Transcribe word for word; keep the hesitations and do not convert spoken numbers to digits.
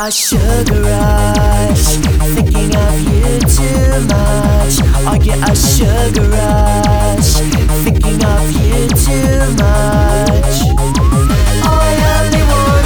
a sugar rush, thinking of you too much. I get a sugar rush.